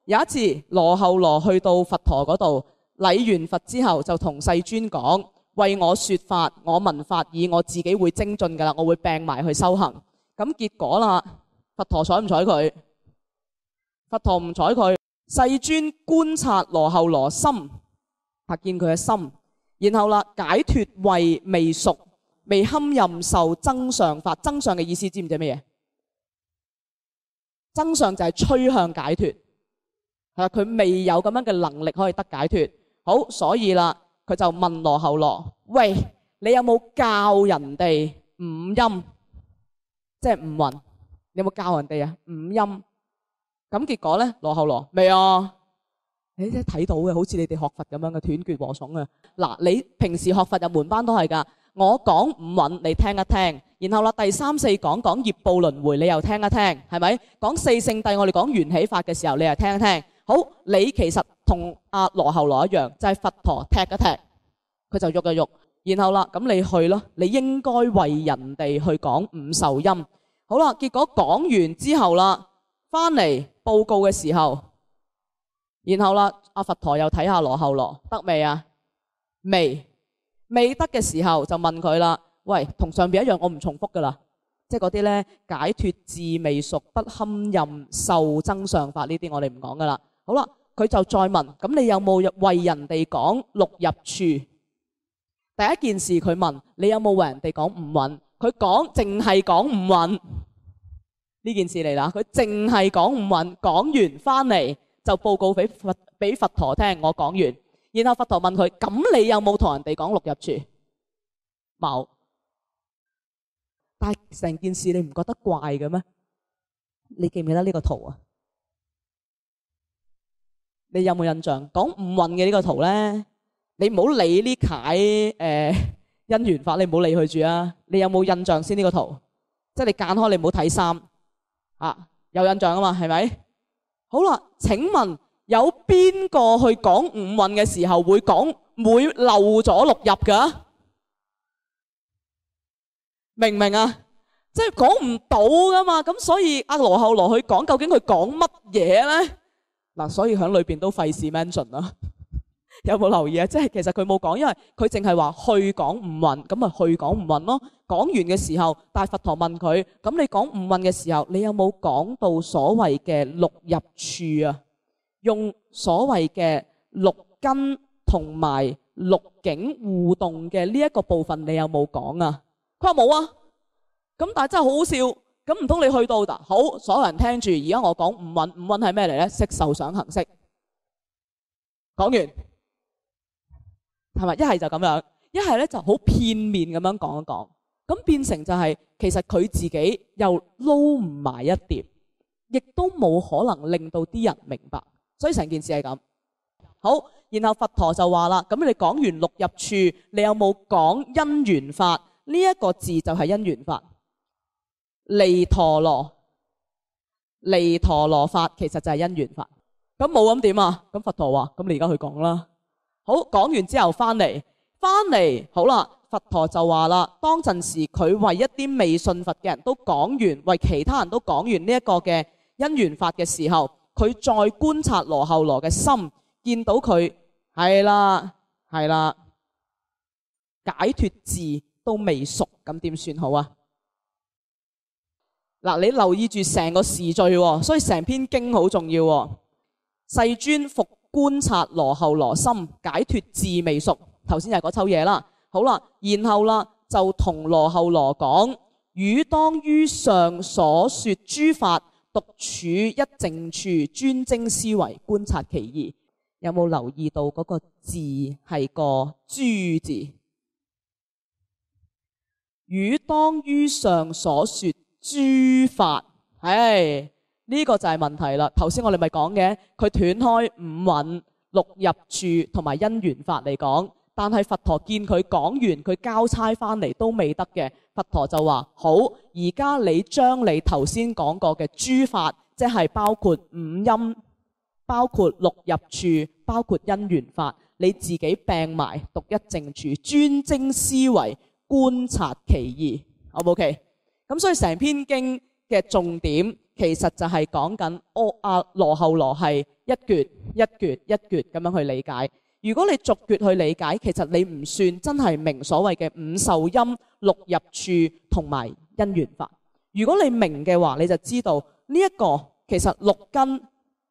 有一次羅睺羅去到佛陀嗰度禮完佛之後，就同世尊講：為我說法，我聞法已，我自己會精進㗎啦，我會病埋去修行。咁結果啦，佛陀睬唔睬佢？佛陀唔睬佢。世尊觀察羅睺羅心，拍見佢嘅心，然後啦，解脫慧未熟，未堪任受增上法。增上嘅意思知唔知咩嘢？增上就係趨向解脫，佢未有咁樣嘅能力可以得解脫。好，所以啦，佢就問羅睺羅：喂，你有冇教人哋五音？即係五蘊，你有冇教人哋啊？五音。咁結果咧，羅睺羅未啊？你真係睇到嘅，好似你哋學佛咁樣嘅斷絕和聳啊！嗱，你平時學佛入門班都係㗎。我講五蘊，你聽一聽，然後啦，第三四講業報輪迴，你又聽一聽，係咪？講四聖諦，我哋講緣起法嘅時候，你又聽一聽。好，你其實同阿羅睺羅一樣，就係佛陀踢一踢，佢就喐一喐。然後啦，咁你去咯，你應該為人哋去講五受音。好啦，結果講完之後啦，翻嚟報告嘅時候，然後啦，阿佛陀又睇下羅睺羅得未啊？未得嘅時候就問佢啦，喂，同上邊一樣，我唔重複噶啦，即係嗰啲咧解脫智未熟，不堪任受增上法呢啲，我哋唔講噶啦。好啦，佢就再問，咁你有冇為人哋講六入處？第一件事佢問你有冇為人哋講五蘊？佢講淨係講五蘊呢件事嚟啦，佢淨係講五蘊，講完翻嚟就報告俾佛陀聽，我講完。然後佛陀問佢：咁你有冇同人哋講六入處？冇。但係成件事你唔覺得怪嘅咩？你記唔記得呢個圖啊？你有冇印象？講五蘊嘅呢個圖咧，你唔好理呢楷因緣法，你唔好理佢住啊！你有冇印象先呢個圖？即係你揀開，你唔好睇三啊，有印象啊嘛，係咪？好啦，請問有邊個去講五蘊嘅時候會漏咗六入㗎？明唔明啊？即係講唔到㗎嘛，咁所以阿羅睺羅去講，究竟佢講乜嘢咧？嗱，所以喺裏邊都費事 mention 啦。有冇留意啊？即係其實佢冇講，因為佢淨係話去講五蘊，咁咪去講五蘊咯。講完嘅時候，大佛陀問佢：咁你講五蘊嘅時候，你有冇講到所謂嘅六入處啊？用所謂嘅六根同埋六境互動嘅呢一個部分，你有冇講啊？佢話冇啊。咁但係真係好好笑。咁唔通你去到嗱？好，所有人聽住，而家我講五蘊，五蘊係咩嚟咧？色受想行識。講完係咪？一係就咁樣，一係咧就好片面咁樣講一講，咁變成就係其實佢自己又撈唔埋一碟，亦都冇可能令到啲人明白，所以成件事係咁。好，然後佛陀就話啦：咁你講完六入處，你有冇講因緣法？呢一個字就係因緣法。離陀羅法其實就係因緣法。咁冇咁點啊？咁佛陀話：咁你而家去講啦。好，講完之後翻嚟，好啦，佛陀就話啦，當陣時佢為一啲未信佛嘅人都講完，為其他人都講完呢一個嘅因緣法嘅時候，佢再觀察羅睺羅嘅心，見到佢係啦，解脫智都未熟，咁點算好啊？嗱，你留意住成個時序喎，所以成篇經好重要喎。世尊復觀察羅睺羅心，解脫智未熟。頭先就係嗰抽嘢啦。好啦，然後啦就同羅睺羅講：汝當於上所說諸法，獨處一靜處，專精思維，觀察其義。有冇留意到嗰個字係個諸字？汝當於上所說諸法，呢個就係問題啦。頭先我哋咪講嘅，佢斷開五蘊、六入處同埋因緣法嚟講，但係佛陀見佢講完，佢交差翻嚟都未得嘅，佛陀就話：好，而家你將你頭先講過嘅諸法，即係包括五音、包括六入處、包括因緣法，你自己病埋，獨一靜處，專精思維，觀察其義，好唔好？咁所以成篇經嘅重點其實就係講緊羅後羅係一橛一橛一橛咁樣去理解。如果你逐橛去理解，其實你唔算真係明所謂嘅五受陰、六入處同埋因緣法。如果你明嘅話，你就知道呢一個其實六根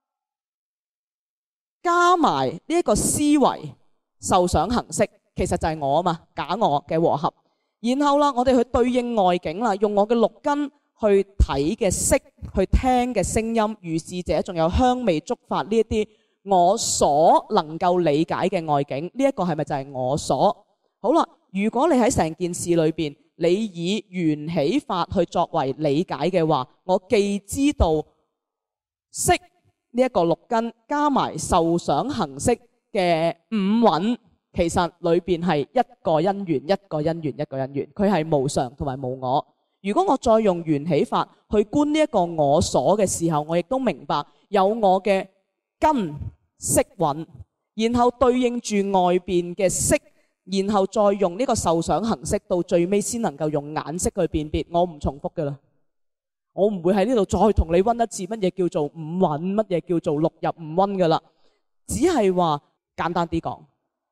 加埋呢一個思維受想行識，其實就係我啊嘛，假我嘅和合。然後啦，我哋去對應外境啦，用我嘅六根去睇嘅色，去聽嘅聲音，如是者仲有香味觸法呢一啲我所能夠理解嘅外境，呢一個係咪就係我所？好啦，如果你喺成件事裏邊，你以緣起法去作為理解嘅話，我既知道色呢一個六根加埋受想行識嘅五蘊，其實裏邊係一個因緣一個因緣一個因緣，佢係無常同埋無我。如果我再用緣起法去觀呢一個我所嘅時候，我亦都明白有我嘅根色蘊，然後對應住外邊嘅色，然後再用呢個受想行識，到最尾先能夠用眼識去辨別。我唔重複噶啦，我唔會喺呢度再同你溫一次乜嘢叫做五蘊，乜嘢叫做六入五溫噶啦，只係話簡單啲講，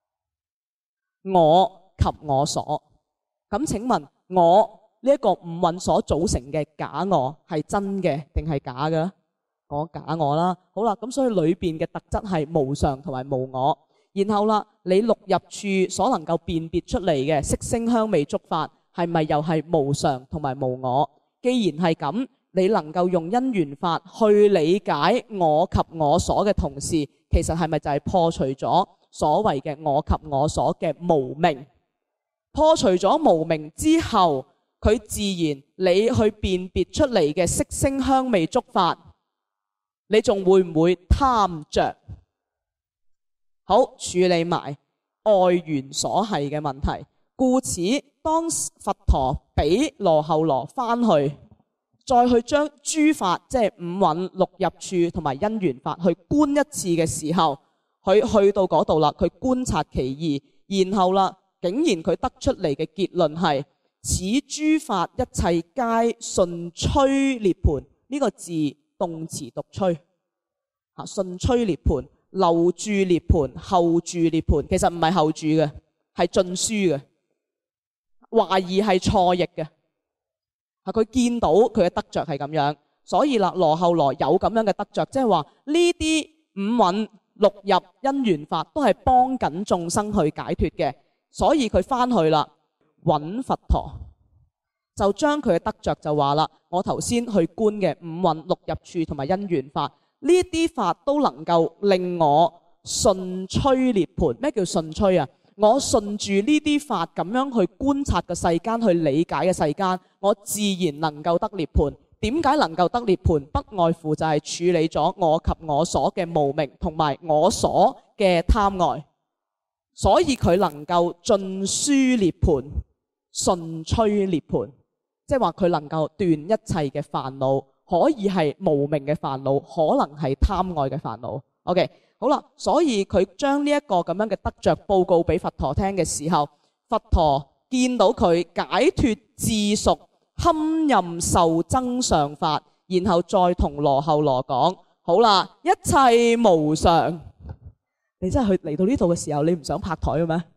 我及我所。咁請問我呢一個五蘊所組成嘅假我係真嘅定係假嘅咧？我假我啦。好啦，咁所以裏邊嘅特質係無常同埋無我。然後啦，你六入處所能夠辨別出嚟嘅色聲香味觸法，係咪又係無常同埋無我？既然係咁，你能夠用因緣法去理解我及我所嘅同時，其實係咪就係破除咗所謂嘅我及我所嘅無明？破除咗無明之後，佢自然你去辨別出嚟嘅色聲香味觸法，你仲會唔會貪着？好，處理埋外緣所係嘅問題。故此，當佛陀俾羅睺羅翻去，再去將諸法即係五蘊、六入處同埋因緣法去觀一次嘅時候，佢去到嗰度啦，佢觀察其義，然後啦，竟然佢得出嚟嘅結論係：此諸法一切皆順趨涅槃。呢個字動詞讀趨，順趨涅槃。留住涅槃，後住涅槃，其實唔係後住嘅，係盡書嘅。懷疑係錯譯嘅，佢見到佢嘅得着係咁樣，所以啦，羅睺羅有咁樣嘅得着，即係話呢啲五蘊六入因緣法都係幫緊眾生去解脫嘅，所以佢翻去啦，揾佛陀，就將佢嘅得着就話啦，我頭先去觀嘅五蘊六入處同埋因緣法。呢啲法都能夠令我順趨涅槃。咩叫順趨啊？我順住呢啲法咁樣去觀察嘅世間，去理解嘅世間，我自然能夠得涅槃。點解能夠得涅槃？不外乎就係處理咗我及我所嘅無明同埋我所嘅貪愛，所以佢能夠盡輸涅槃，順趨涅槃，即係話佢能夠斷一切嘅煩惱。可以係無明嘅煩惱，可能係貪愛嘅煩惱。OK， 好啦，所以佢將呢一個咁樣嘅得着報告俾佛陀聽嘅時候，佛陀見到佢解脫自熟，堪任受增上法，然後再同羅睺羅講：好啦，一切無常。你真係去嚟到呢度嘅時候，你唔想拍台嘅咩？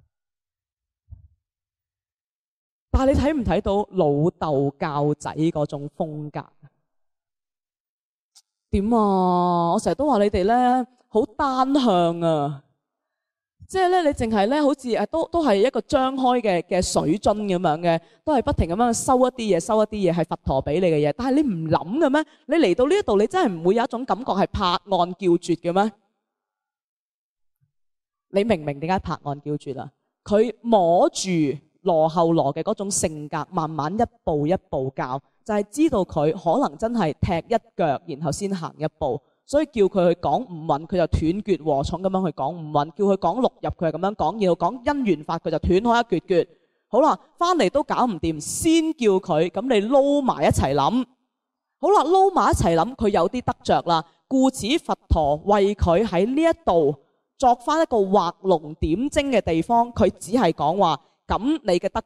但係你睇唔睇到老豆教仔嗰種風格？點啊？我成日都話你哋咧好單向啊，即係咧你淨係咧好似都係一個張開嘅水樽咁樣嘅，都係不停咁樣收一啲嘢係佛陀俾你嘅嘢，但係你唔諗嘅咩？你嚟到呢一度，你真係唔會有一種感覺係拍案叫絕嘅咩？你明唔明點解拍案叫絕啊？佢摸住羅睺羅嘅嗰種性格，慢慢一步一步教。就係知道佢可能真係踢一腳，然後先行一步，所以叫佢去講五蘊，佢就斷絕和重咁樣去講五蘊；叫佢講六入，佢係咁樣講；然後講因緣法，佢就斷開一橛橛。好啦，翻嚟都搞唔掂，先叫佢咁你撈埋一齊諗。好啦，撈埋一齊諗，佢有啲得着啦。故此佛陀為佢喺呢一度作翻一個畫龍點睛嘅地方，佢只係講話：咁你嘅得着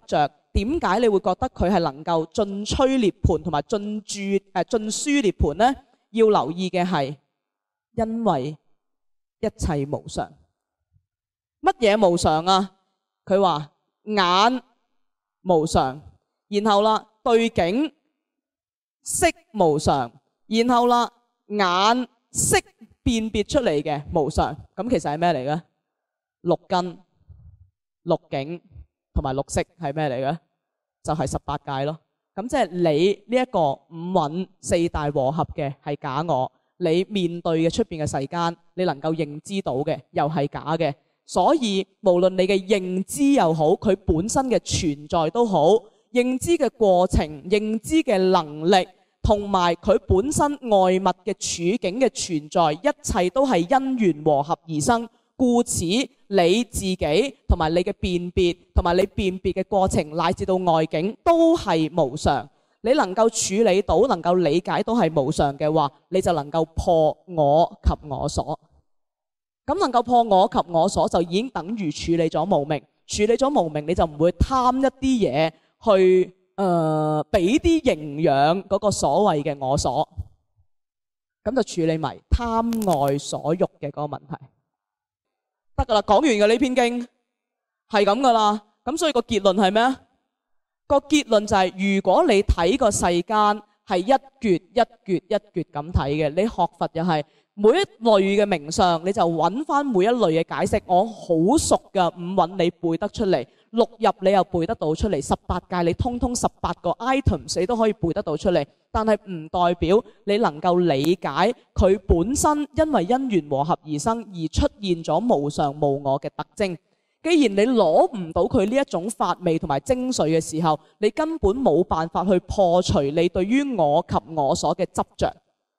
點解你會覺得佢係能夠盡趨涅槃同埋盡輸涅槃呢？要留意嘅係，因為一切無常。乜嘢無常啊？佢話眼無常，然後啦對境色無常，然後啦眼識辨別出嚟嘅無常。咁其實係咩嚟嘅？六根、六境同埋六識係咩嚟嘅？就係18界咯。咁即係你呢一個五蘊四大和合嘅係假我，你面對嘅出邊嘅世間，你能夠認知到嘅又係假嘅。所以無論你嘅認知又好，佢本身嘅存在都好，認知嘅過程、認知嘅能力同埋佢本身外物嘅處境嘅存在，一切都係因緣和合而生。故此你自己同埋你嘅辨別同埋你辨別嘅過程，乃至到外境都係無常。你能夠處理到、能夠理解到係無常嘅話，你就能夠破我及我所。咁能夠破我及我所，就已經等於處理咗無明。處理咗無明，你就唔會貪一啲嘢去俾啲營養嗰個所謂嘅我所。咁就處理埋貪愛所欲嘅嗰個問題。得噶啦，講完嘅呢篇經係咁噶啦。咁所以個結論係咩啊？個結論就係，如果你睇個世間係一橛一橛一橛咁睇嘅，你學佛又係每一類嘅名相，你就揾翻每一類嘅解釋。我好熟噶，五蘊你背得出嚟，六入你又背得到出嚟，18界你通通18個 items 你都可以背得到出嚟。但係唔代表你能夠理解佢本身因為因緣和合而生而出現咗無常無我嘅特徵。既然你攞唔到佢呢一種法味同埋精髓嘅時候，你根本冇辦法去破除你對於我及我所嘅執着，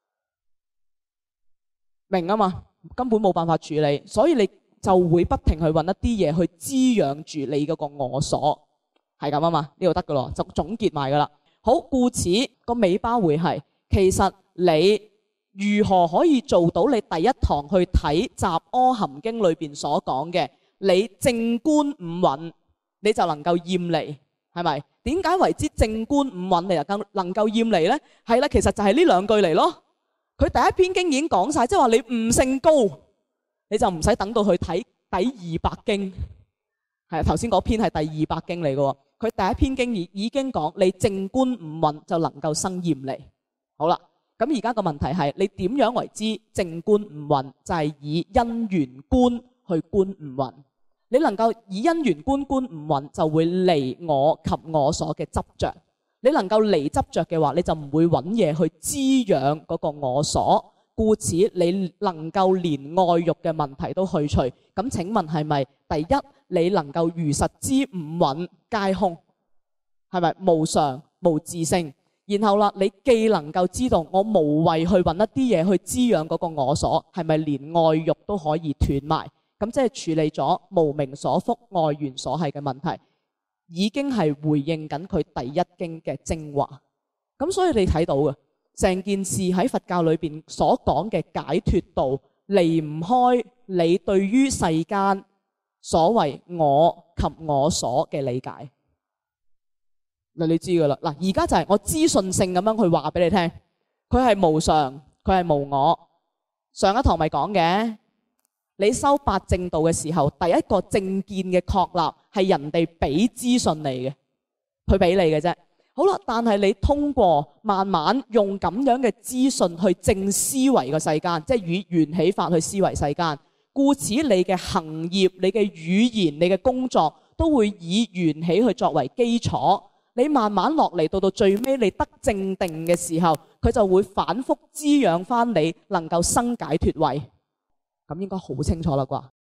明啊嘛？根本冇辦法處理，所以你就會不停去揾一啲嘢去滋養住你嗰個我所，係咁啊嘛？呢度得噶咯，就總結埋噶啦。好，故此個尾巴會係，其實你如何可以做到你第一堂去睇《雜阿含經》裏邊所講嘅？你正觀五蘊，你就能夠厭離，係咪？點解為之正觀五蘊你能夠厭離呢？係啦，其實就係呢兩句嚟咯。佢第一篇經已經講晒，即係話你悟性高，你就唔使等到去睇第200經。係頭先嗰篇係第200經嚟嘅，佢第一篇經已經講你正觀五蘊就能夠生厭離。好啦，咁而家個問題係你點樣為之正觀五蘊？就係以因緣觀去觀五蘊。你能夠以因緣觀五蘊，就會離我及我所嘅執着。你能夠離執着嘅話，你就唔會揾嘢去滋養嗰個我所。故此，你能夠連愛欲嘅問題都去除。咁請問係咪？第一，你能夠如實知五蘊皆空，係咪無常無自性？然後啦，你既能夠知道我無謂去揾一啲嘢去滋養嗰個我所，係咪連愛欲都可以斷埋？咁即係處理咗無明所覆、愛緣所繫嘅問題，已經係回應緊佢第一經嘅精華。咁所以你睇到嘅成件事喺佛教裏邊所講嘅解脫道，離唔開你對於世間所謂我及我所嘅理解。嗱，你知噶啦。嗱，而家就係我資訊性咁樣去話俾你聽，佢係無常，佢係無我。上一堂咪講嘅。你修八正道嘅時候，第一個正見嘅確立係人哋俾資訊你嘅，佢俾你嘅啫。好啦，但係你通過慢慢用咁樣嘅資訊去正思維個世間，即係以緣起法去思維世間。故此，你嘅行業、你嘅語言、你嘅工作都會以緣起去作為基礎。你慢慢落嚟，到最尾你得正定嘅時候，佢就會反覆滋養翻你，能夠生解脫慧。咁應該好清楚啦啩。